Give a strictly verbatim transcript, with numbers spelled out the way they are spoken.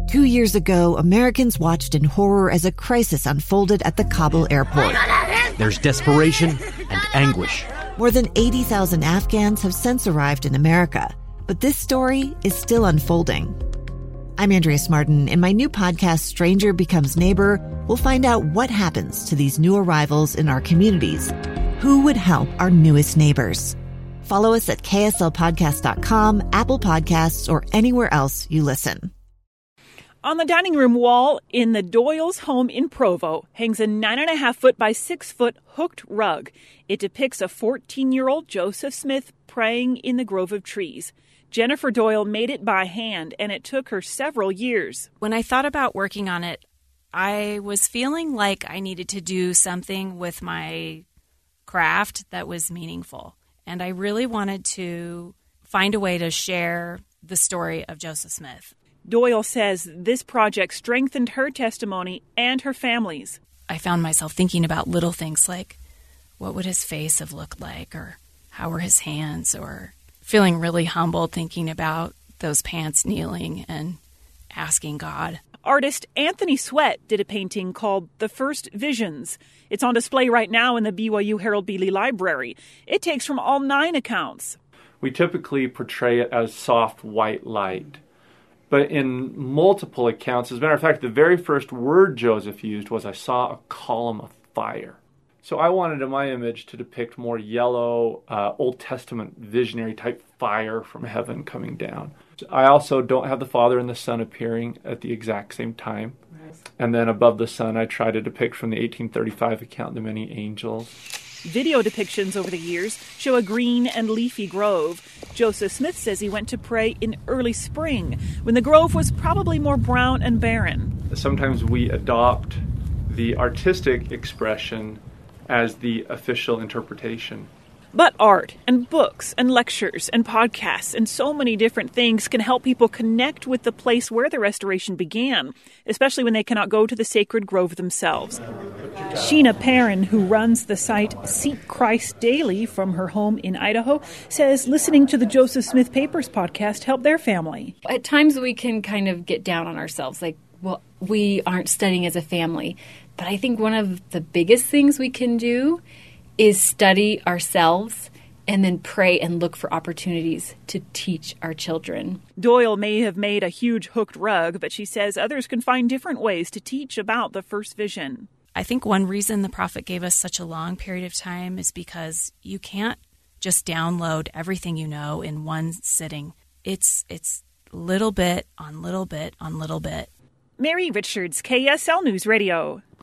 Two years ago, Americans watched in horror as a crisis unfolded at the Kabul airport. There's desperation and anguish. More than eighty thousand Afghans have since arrived in America, but this story is still unfolding. I'm Andrea Martin. In my new podcast, Stranger Becomes Neighbor, we'll find out what happens to these new arrivals in our communities. Who would help our newest neighbors? Follow us at K S L podcast dot com, Apple Podcasts, or anywhere else you listen. On the dining room wall in the Doyle's home in Provo hangs a nine and a half foot by six foot hooked rug. It depicts a fourteen-year-old Joseph Smith praying in the grove of trees. Jennifer Doyle made it by hand, and it took her several years. When I thought about working on it, I was feeling like I needed to do something with my craft that was meaningful. And I really wanted to find a way to share the story of Joseph Smith. Doyle says this project strengthened her testimony and her family's. I found myself thinking about little things like, what would his face have looked like, or how were his hands, or feeling really humbled thinking about those pants kneeling and asking God. Artist Anthony Sweat did a painting called The First Visions. It's on display right now in the B Y U Harold B. Lee Library. It takes from all nine accounts. We typically portray it as soft white light. But in multiple accounts, as a matter of fact, the very first word Joseph used was, I saw a column of fire. So I wanted in my image to depict more yellow, uh, Old Testament visionary type fire from heaven coming down. I also don't have the Father and the Son appearing at the exact same time. Nice. And then above the Son, I try to depict from the eighteen thirty-five account the many angels. Video depictions over the years show a green and leafy grove. Joseph Smith says he went to pray in early spring, when the grove was probably more brown and barren. Sometimes we adopt the artistic expression as the official interpretation. But art and books and lectures and podcasts and so many different things can help people connect with the place where the restoration began, especially when they cannot go to the sacred grove themselves. Sheena Perrin, who runs the site Seek Christ Daily from her home in Idaho, says listening to the Joseph Smith Papers podcast helped their family. At times we can kind of get down on ourselves, like, well, we aren't studying as a family. But I think one of the biggest things we can do is study ourselves and then pray and look for opportunities to teach our children. Doyle may have made a huge hooked rug, but she says others can find different ways to teach about the first vision. I think one reason the prophet gave us such a long period of time is because you can't just download everything you know in one sitting. It's it's little bit on little bit on little bit. Mary Richards, K S L News Radio.